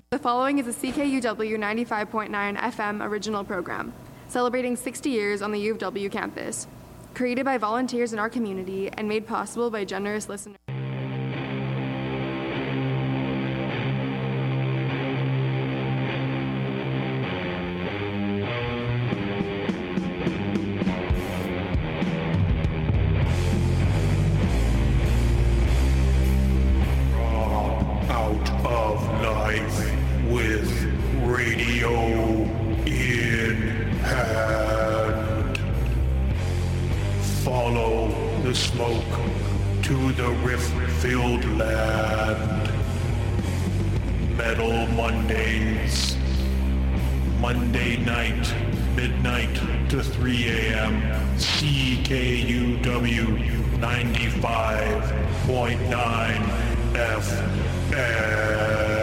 The following is a CKUW 95.9 FM original program, celebrating 60 years on the U of W campus. Created by volunteers in our community and made possible by generous listeners. Filled land. Metal Mondays. Monday night, midnight to 3 a.m. CKUW 95.9 FM.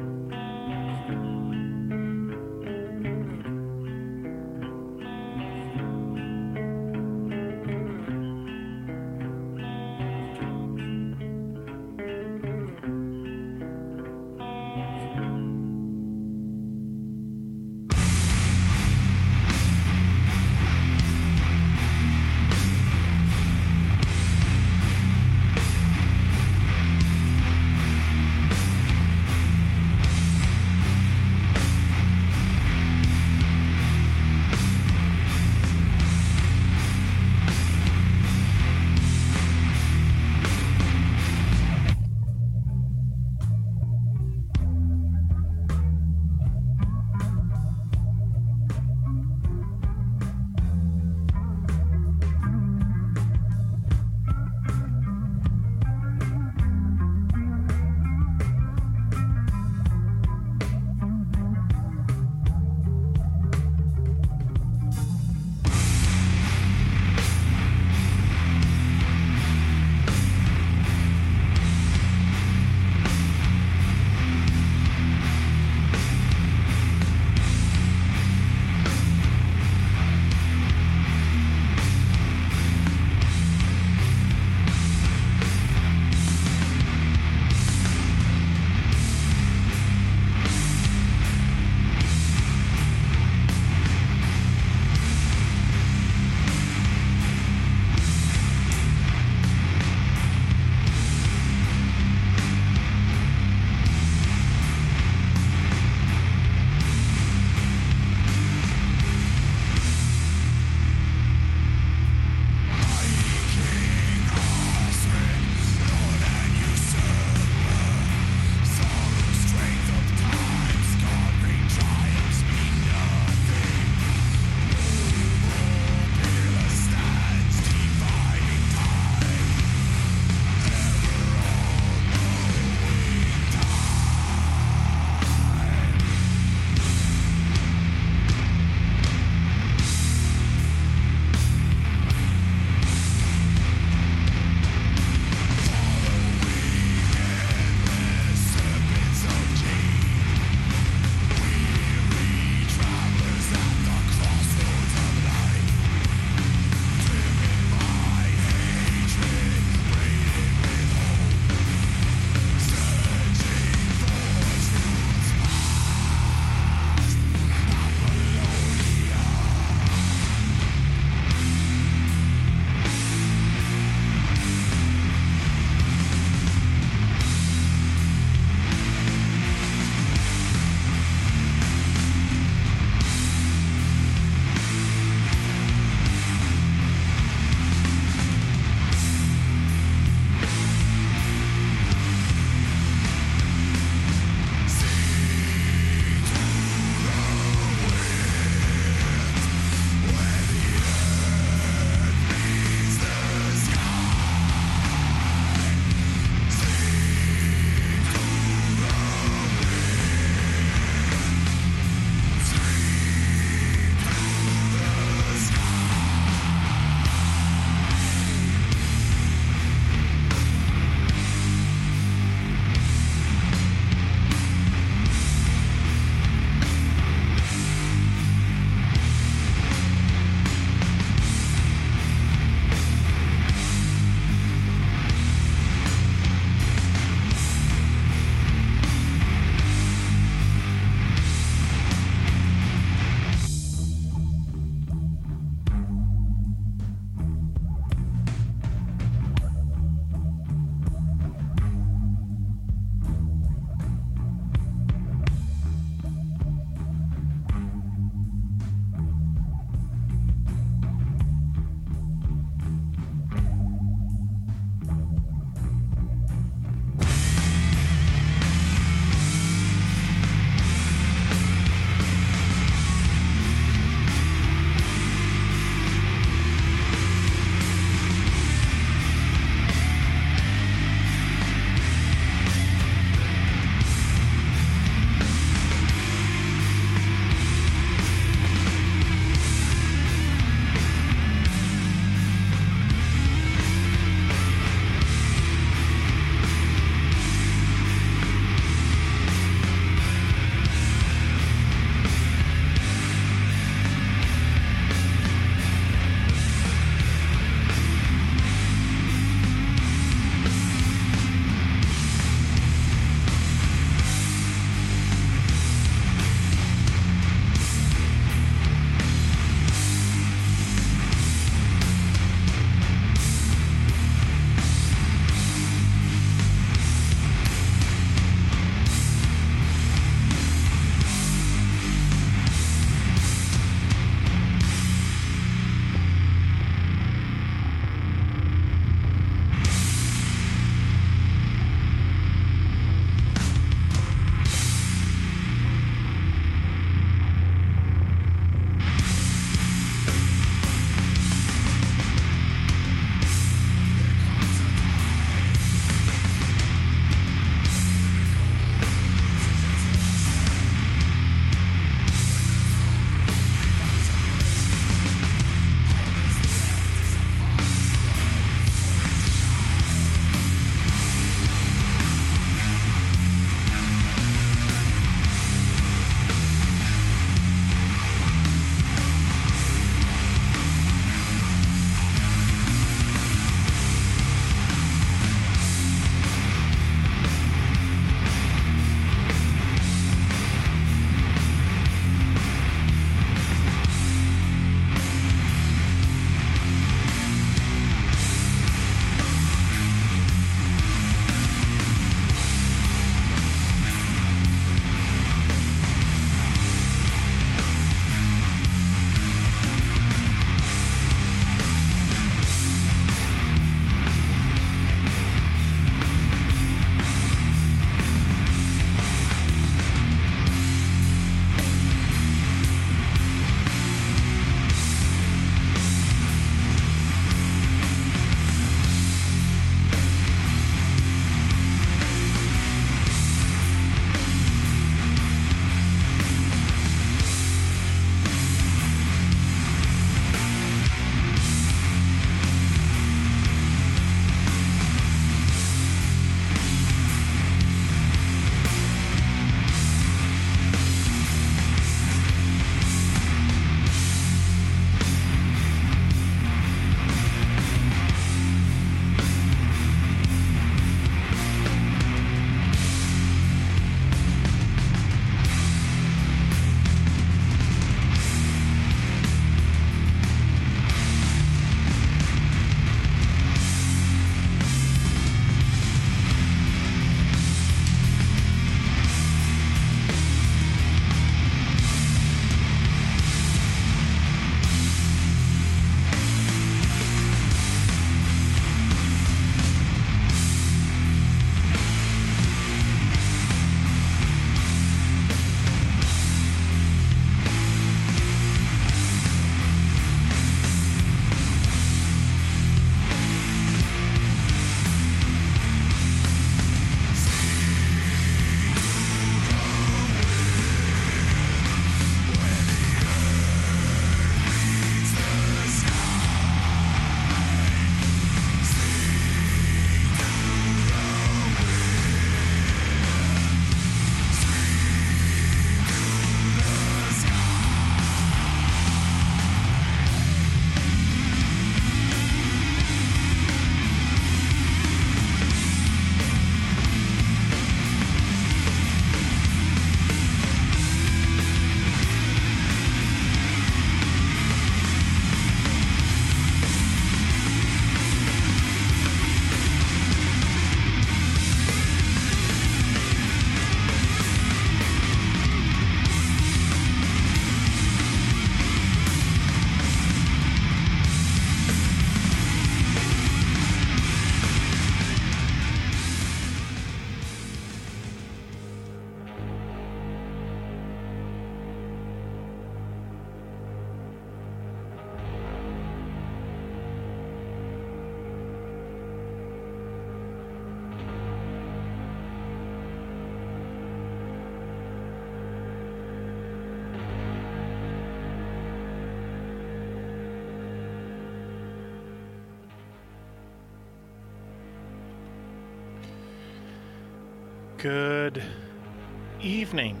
Good evening.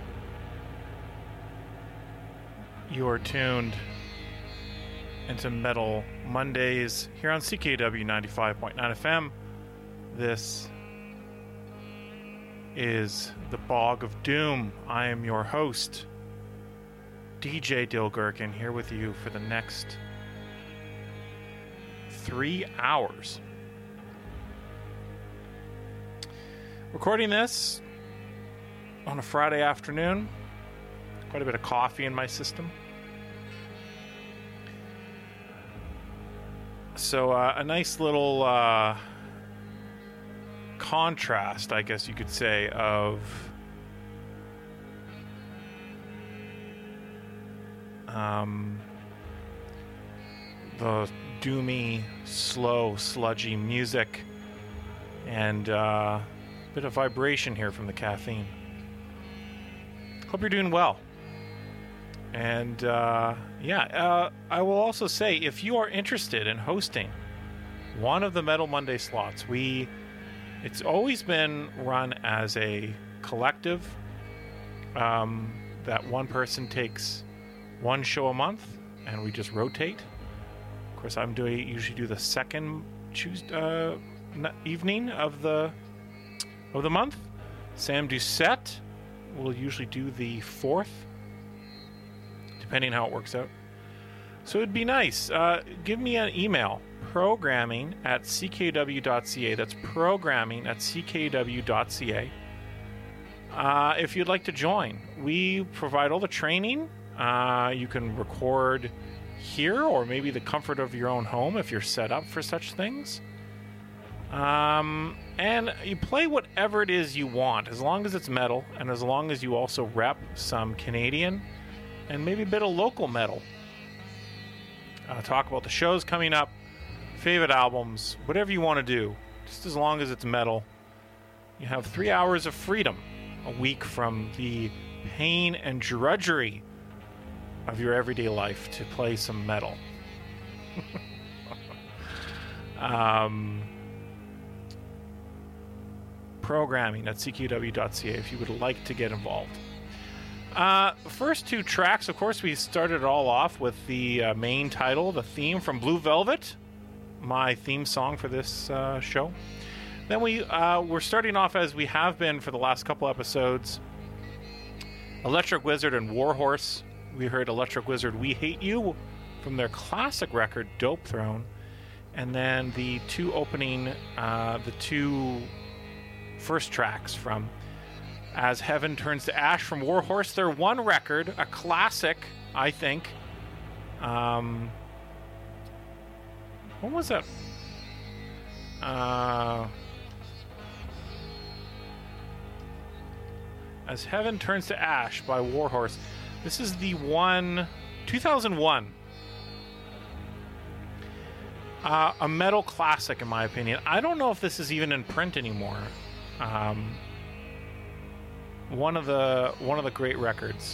You are tuned into Metal Mondays here on CKW 95.9 FM. This is the Bog of Doom. I am your host, DJ Dilgherkin, here with you for the next 3 hours. Recording this on a Friday afternoon. Quite a bit of coffee in my system. So a nice little contrast, I guess you could say, of the doomy, slow, sludgy music and bit of vibration here from the caffeine. Hope you're doing well. And I will also say, if you are interested in hosting one of the Metal Monday slots, it's always been run as a collective, that one person takes one show a month and we just rotate. Of course, usually do the second evening of the month. Sam Doucette will usually do the fourth, depending how it works out. So it'd be nice. Give me an email, programming@ckw.ca. That's programming@ckw.ca. If you'd like to join, we provide all the training. You can record here or maybe the comfort of your own home if you're set up for such things. And you play whatever it is you want, as long as it's metal, and as long as you also rep some Canadian and maybe a bit of local metal. Talk about the shows coming up, favorite albums, whatever you want to do, just as long as it's metal. You have 3 hours of freedom a week from the pain and drudgery of your everyday life to play some metal. Programming@ckw.ca if you would like to get involved. First two tracks, of course, we started it all off with the main title, the theme from Blue Velvet, my theme song for this show. Then we're starting off, as we have been for the last couple episodes, Electric Wizard and Warhorse. We heard Electric Wizard, We Hate You, from their classic record, Dope Throne. And then the two first tracks from As Heaven Turns to Ash from Warhorse, their one record, a classic, I think. What was that? As Heaven Turns to Ash by Warhorse. This is the one, 2001. A metal classic, in my opinion. I don't know if this is even in print anymore. One of the great records.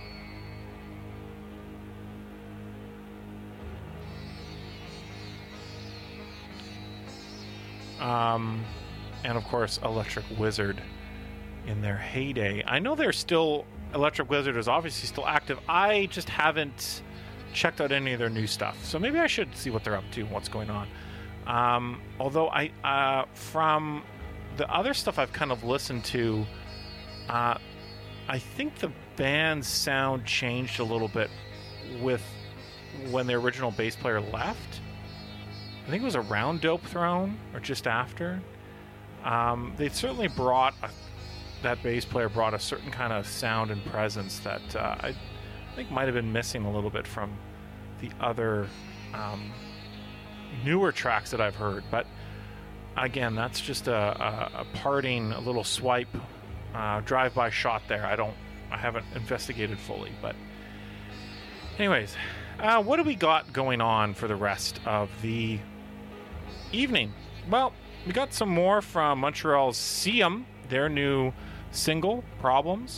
And of course, Electric Wizard in their heyday. I know Electric Wizard is obviously still active. I just haven't checked out any of their new stuff, so maybe I should see what they're up to and what's going on. Although from the other stuff I've kind of listened to, I think the band's sound changed a little bit when the original bass player left. I think it was around Dope Throne or just after. They certainly that bass player brought a certain kind of sound and presence that I think might have been missing a little bit from the other newer tracks that I've heard. But again, that's just a little swipe, drive-by shot there. I haven't investigated fully, but anyways, what do we got going on for the rest of the evening? Well, we got some more from Montreal's Siam, their new single, Problems.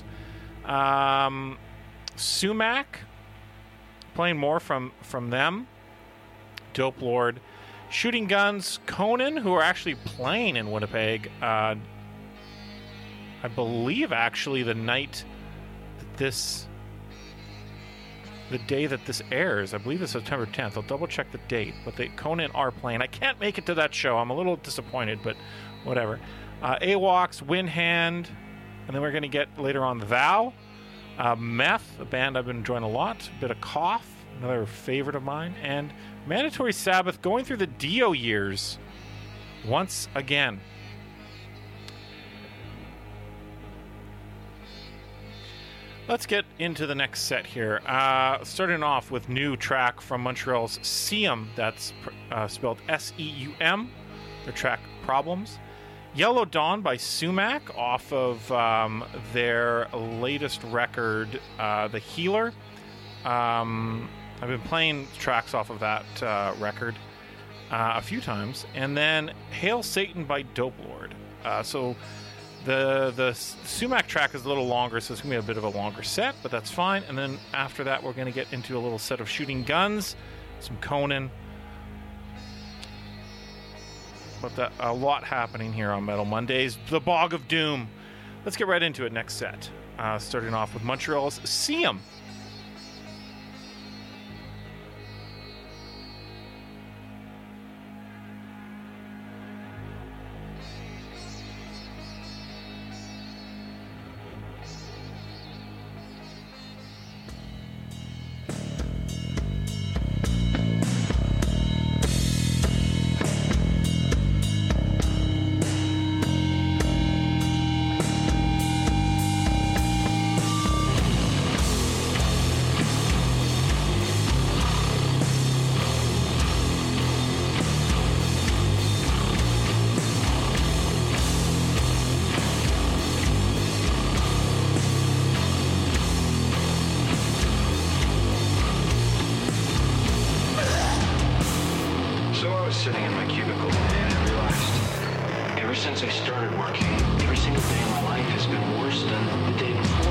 Sumac, playing more from them. Dope Lord. Shooting Guns, Conan, who are actually playing in Winnipeg I believe actually the day that this airs, I believe it's September 10th. I'll double check the date, but Conan are playing. I can't make it to that show. I'm a little disappointed, but whatever. AWOX, Windhand, and then we're going to get later on Thou, Meth, a band I've been enjoying a lot, a bit of Cough, another favorite of mine, and Mandatory Sabbath going through the Dio years once again. Let's get into the next set here. Starting off with new track from Montreal's Seum, that's spelled Seum, their track Problems. Yellow Dawn by Sumac off of their latest record, The Healer. I've been playing tracks off of that record a few times. And then Hail Satan by Dope Lord. So the Sumac track is a little longer, so it's going to be a bit of a longer set, but that's fine. And then after that, we're going to get into a little set of Shooting Guns, some Conan. But a lot happening here on Metal Mondays. The Bog of Doom. Let's get right into it next set. Starting off with Montreal's Seum. Sitting in my cubicle and I realized ever since I started working, every single day of my life has been worse than the day before.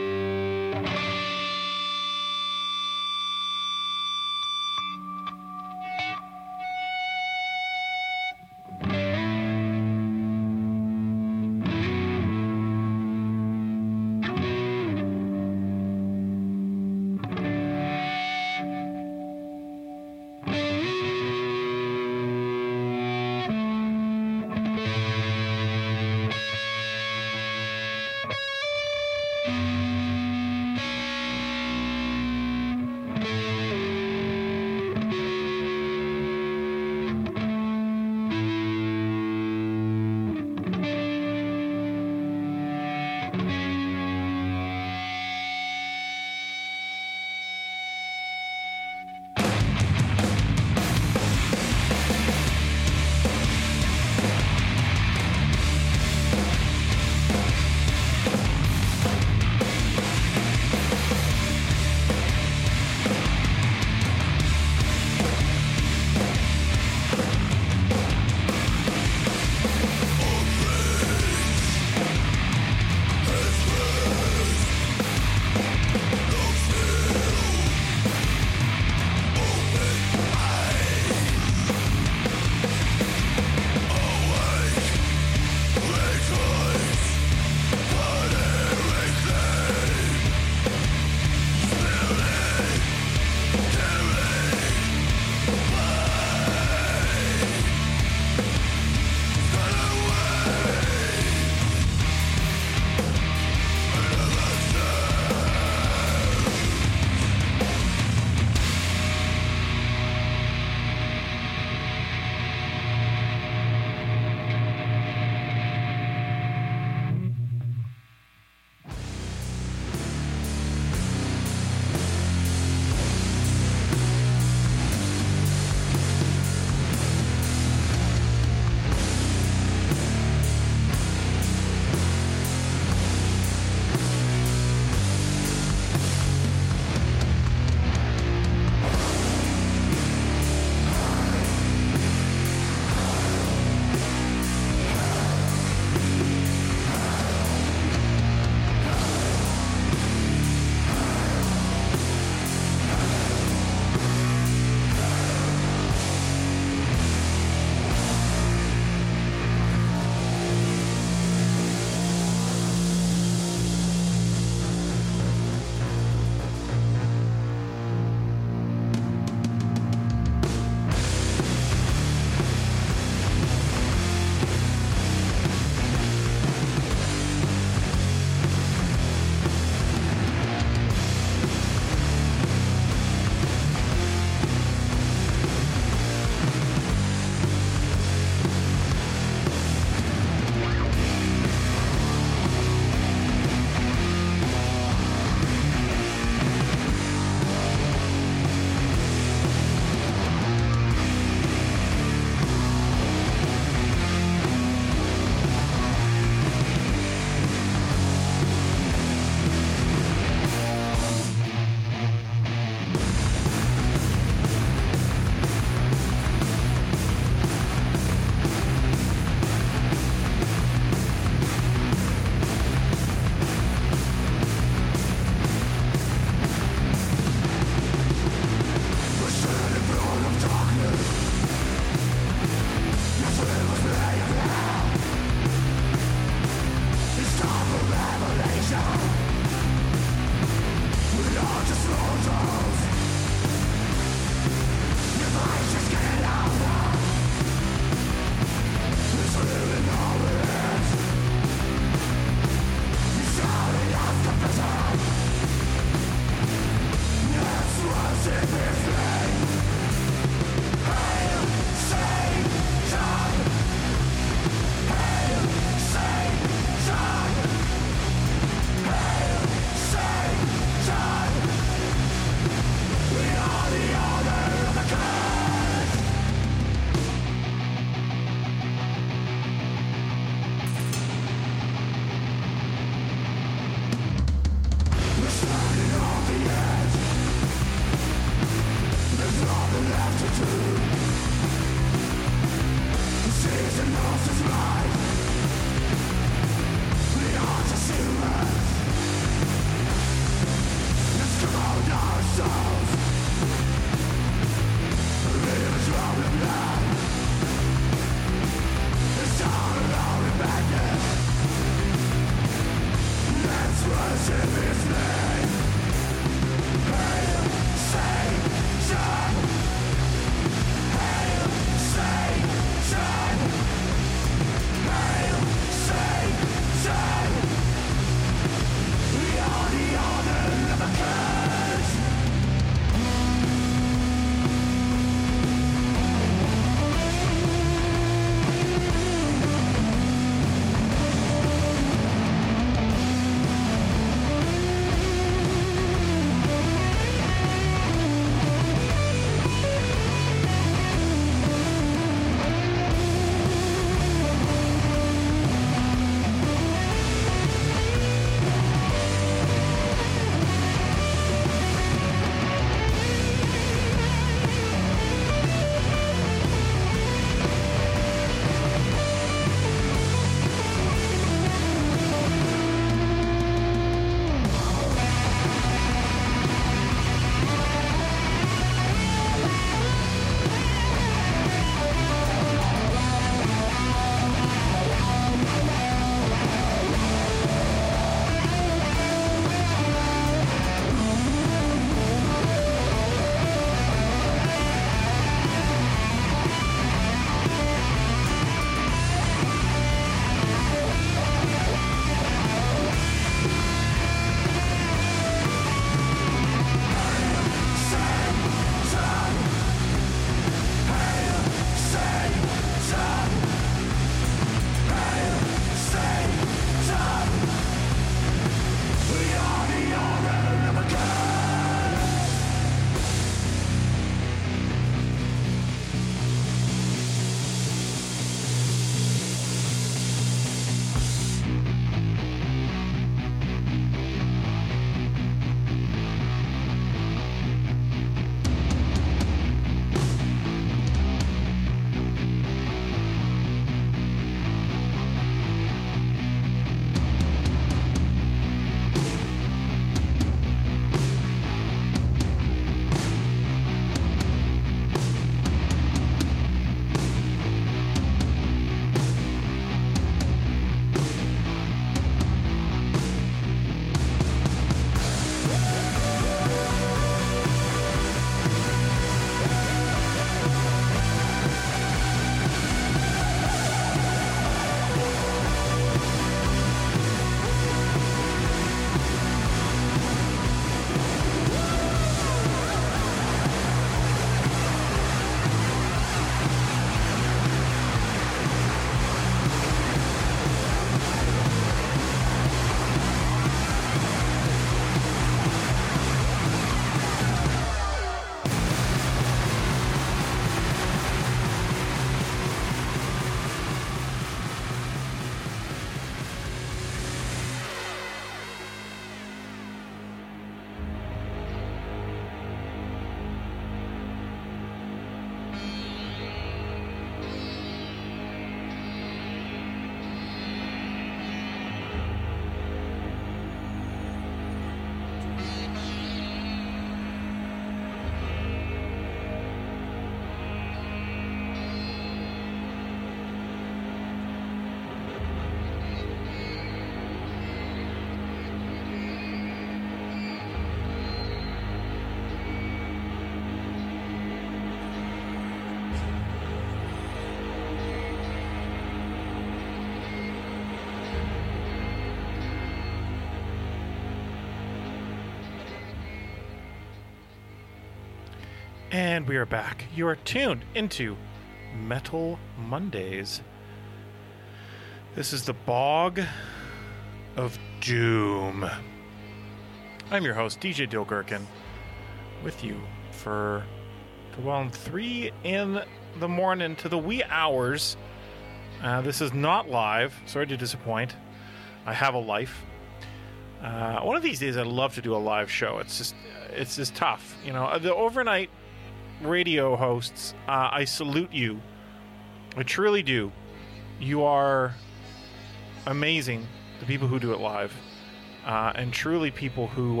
And we are back. You are tuned into Metal Mondays. This is the Bog of Doom. I'm your host, DJ Dill Gherkin, with you for 3 in the morning to the wee hours. This is not live. Sorry to disappoint. I have a life. One of these days I'd love to do a live show. It's just tough. You know, the overnight radio hosts, I salute you. I truly do. You are amazing, the people who do it live. And truly people who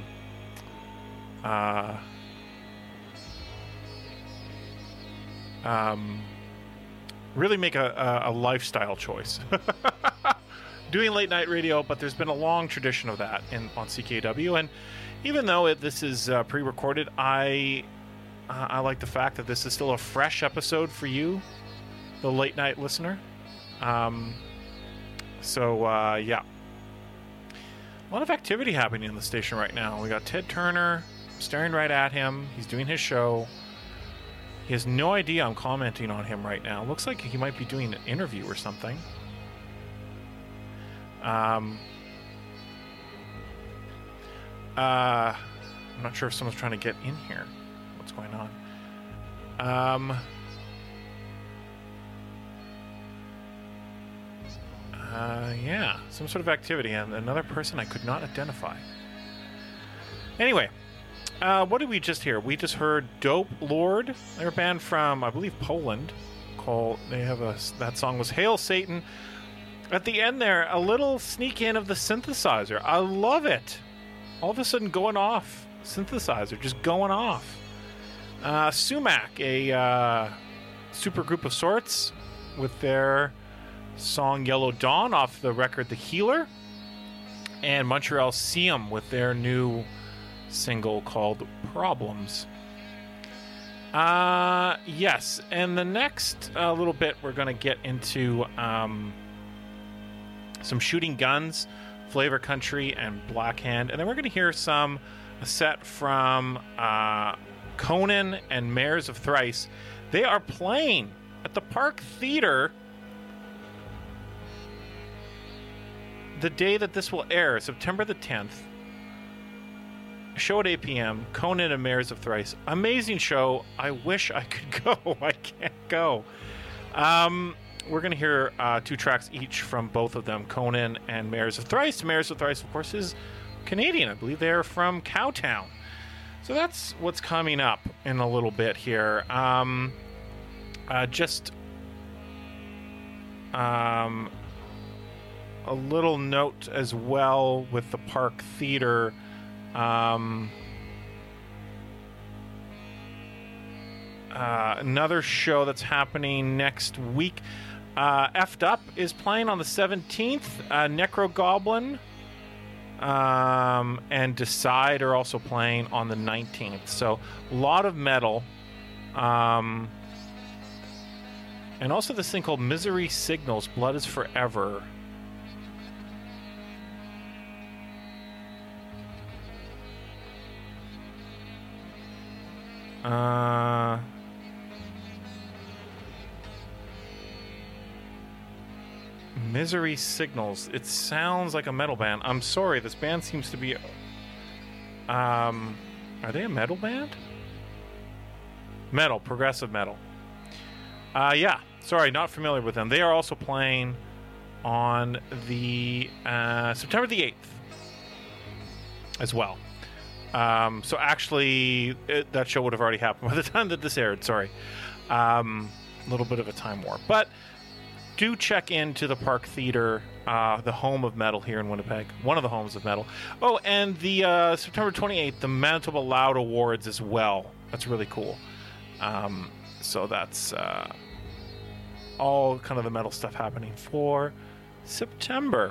really make a lifestyle choice. Doing late night radio, but there's been a long tradition of that on CKW. And even though this is pre-recorded, I like the fact that this is still a fresh episode for you, the late night listener. Yeah. A lot of activity happening in the station right now. We got Ted Turner staring right at him. He's doing his show. He has no idea I'm commenting on him right now. Looks like he might be doing an interview or something. I'm not sure if someone's trying to get in here. What's going on? Yeah, some sort of activity, and another person I could not identify. Anyway, what did we just hear? We just heard Dope Lord. They're a band from, I believe, Poland. That song was Hail Satan. At the end there, a little sneak in of the synthesizer. I love it. All of a sudden going off. Synthesizer just going off. Sumac, a super group of sorts, with their song Yellow Dawn off the record The Healer. And Montreal Seum with their new single called Problems. Yes, and the next little bit we're going to get into some Shooting Guns, Flavor Country, and Black Hand. And then we're going to hear a set from Conan and Mares of Thrice. They are playing at the Park Theater the day that this will air, September the 10th. Show at 8 p.m. Conan and Mares of Thrice. Amazing show. I wish I could go. I can't go. We're going to hear 2 tracks each from both of them, Conan and Mares of Thrice. Mares of Thrice, of course, is Canadian. I believe they're from Cowtown. So that's what's coming up in a little bit here. Just a little note as well with the Park Theater. Another show that's happening next week. Effed Up is playing on the 17th. Necro Goblin and Decide are also playing on the 19th. So a lot of metal. And also this thing called Misery Signals, Blood is Forever. Misery Signals. It sounds like a metal band. I'm sorry, this band seems to be... are they a metal band? Metal, progressive metal. Yeah, sorry, not familiar with them. They are also playing on the September the 8th as well. So actually, that show would have already happened by the time that this aired. Sorry. A little bit of a time warp. But do check into the Park Theater, the home of metal here in Winnipeg. One of the homes of metal. Oh, and the September 28th, the Manitoba Loud Awards as well. That's really cool. So that's all kind of the metal stuff happening for September.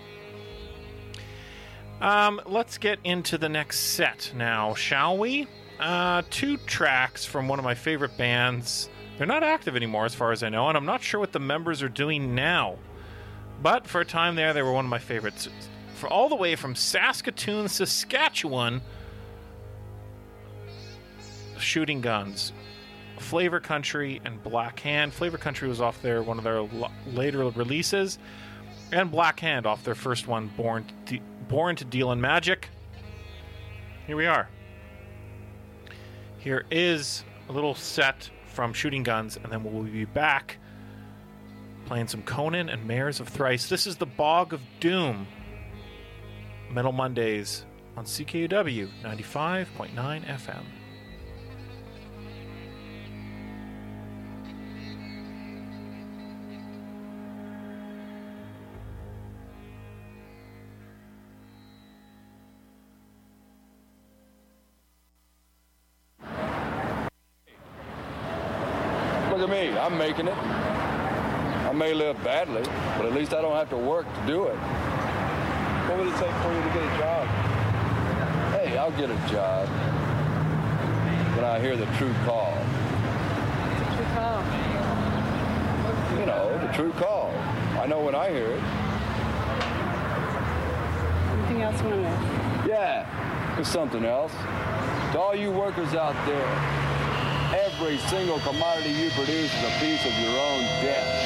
Let's get into the next set now, shall we? 2 tracks from one of my favorite bands. They're not active anymore as far as I know, and I'm not sure what the members are doing now. But for a time there, they were one of my favorites. For all the way from Saskatoon, Saskatchewan, Shooting Guns, Flavor Country, and Black Hand. Flavor Country was off their one of their later releases, and Black Hand off their first one, Born to Deal in Magic. Here we are. Here is a little set from Shooting Guns, and then we'll be back playing some Conan and Mayors of Thrice. This is the Bog of Doom. Metal Mondays on CKUW 95.9 FM. Look at me, I'm making it. I may live badly, but at least I don't have to work to do it. What would it take for you to get a job? Hey, I'll get a job when I hear the true call. True call. You know, the true call. I know when I hear it. Anything else you want to know? Yeah, there's something else. To all you workers out there, every single commodity you produce is a piece of your own debt.